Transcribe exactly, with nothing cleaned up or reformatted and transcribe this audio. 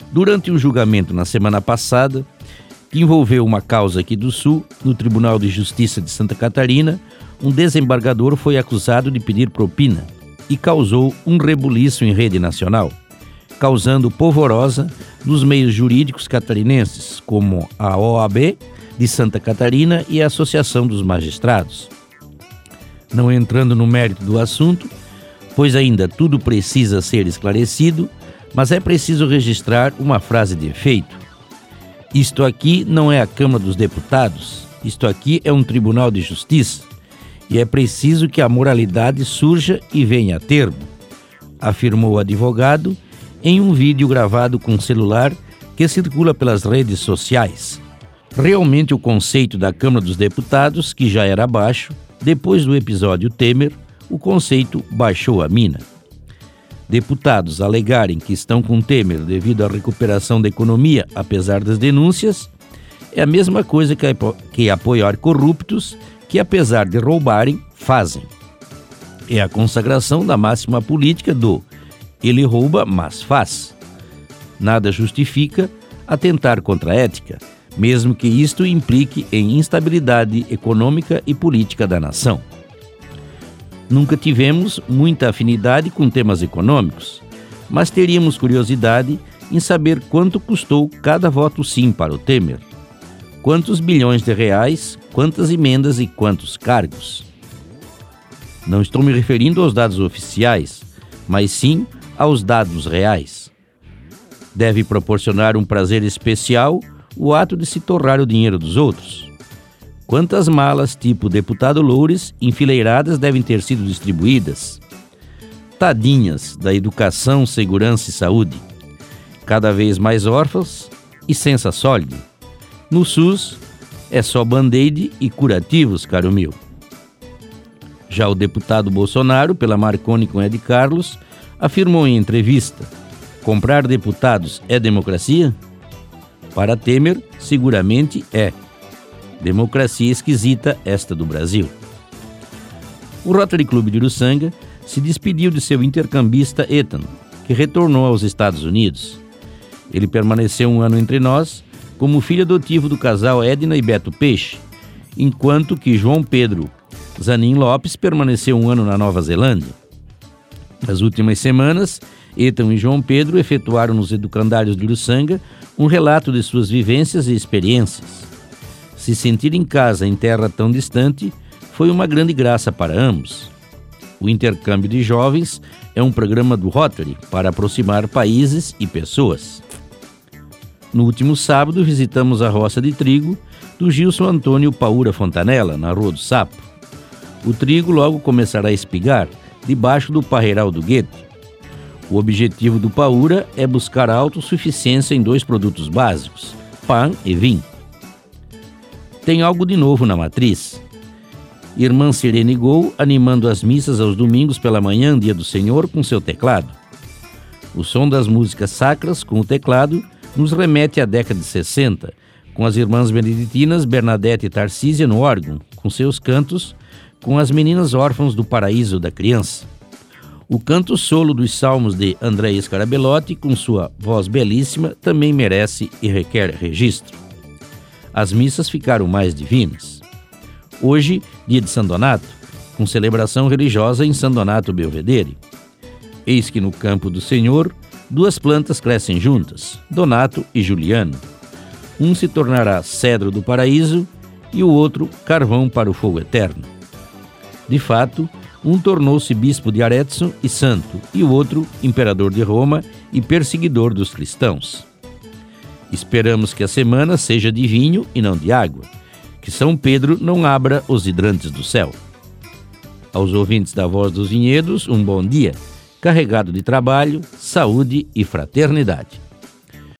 Durante um julgamento na semana passada, que envolveu uma causa aqui do Sul, no Tribunal de Justiça de Santa Catarina, um desembargador foi acusado de pedir propina e causou um rebuliço em rede nacional, causando polvorosa nos meios jurídicos catarinenses, como a O A B de Santa Catarina e a Associação dos Magistrados. Não entrando no mérito do assunto, pois ainda tudo precisa ser esclarecido, mas é preciso registrar uma frase de efeito. Isto aqui não é a Câmara dos Deputados, isto aqui é um Tribunal de Justiça, e é preciso que a moralidade surja e venha a termo, afirmou o advogado em um vídeo gravado com celular que circula pelas redes sociais. Realmente o conceito da Câmara dos Deputados, que já era baixo, depois do episódio Temer, o conceito baixou a mina. Deputados alegarem que estão com Temer devido à recuperação da economia, apesar das denúncias, é a mesma coisa que, que apoiar corruptos que, apesar de roubarem, fazem. É a consagração da máxima política do ele rouba, mas faz. Nada justifica atentar contra a ética, mesmo que isto implique em instabilidade econômica e política da nação. Nunca tivemos muita afinidade com temas econômicos, mas teríamos curiosidade em saber quanto custou cada voto sim para o Temer. Quantos bilhões de reais, quantas emendas e quantos cargos. Não estou me referindo aos dados oficiais, mas sim aos dados reais. Deve proporcionar um prazer especial o ato de se torrar o dinheiro dos outros. Quantas malas tipo deputado Loures enfileiradas devem ter sido distribuídas? Tadinhas da educação, segurança e saúde. Cada vez mais órfãos e senza sólido. No SUS é só band-aid e curativos, caro meu. Já o deputado Bolsonaro, pela Marconi com Ed Carlos, afirmou em entrevista: comprar deputados é democracia? Para Temer, seguramente é. Democracia esquisita esta do Brasil. O Rotary Club de Uruçanga se despediu de seu intercambista Ethan, que retornou aos Estados Unidos. Ele permaneceu um ano entre nós como filho adotivo do casal Edna e Beto Peixe, enquanto que João Pedro Zanin Lopes permaneceu um ano na Nova Zelândia. Nas últimas semanas, Ethan e João Pedro efetuaram nos educandários de Uruçanga um relato de suas vivências e experiências. Se sentir em casa em terra tão distante foi uma grande graça para ambos. O intercâmbio de jovens é um programa do Rotary para aproximar países e pessoas. No último sábado, visitamos a roça de trigo do Gilson Antônio Paura Fontanella, na Rua do Sapo. O trigo logo começará a espigar debaixo do parreiral do Guete. O objetivo do Paura é buscar a autossuficiência em dois produtos básicos, pão e vinho. Tem algo de novo na matriz. Irmã Sirene Gol animando as missas aos domingos pela manhã, dia do Senhor, com seu teclado. O som das músicas sacras com o teclado nos remete à década de sessenta, com as irmãs beneditinas Bernadette e Tarcísia no órgão, com seus cantos, com as meninas órfãos do Paraíso da Criança. O canto solo dos salmos de André Scarabelotti, com sua voz belíssima, também merece e requer registro. As missas ficaram mais divinas. Hoje, dia de São Donato, com celebração religiosa em São Donato Belvedere. Eis que no campo do Senhor, duas plantas crescem juntas, Donato e Juliano. Um se tornará cedro do paraíso e o outro carvão para o fogo eterno. De fato, um tornou-se bispo de Arezzo e santo, e o outro imperador de Roma e perseguidor dos cristãos. Esperamos que a semana seja de vinho e não de água, que São Pedro não abra os hidrantes do céu. Aos ouvintes da Voz dos Vinhedos, um bom dia, carregado de trabalho, saúde e fraternidade.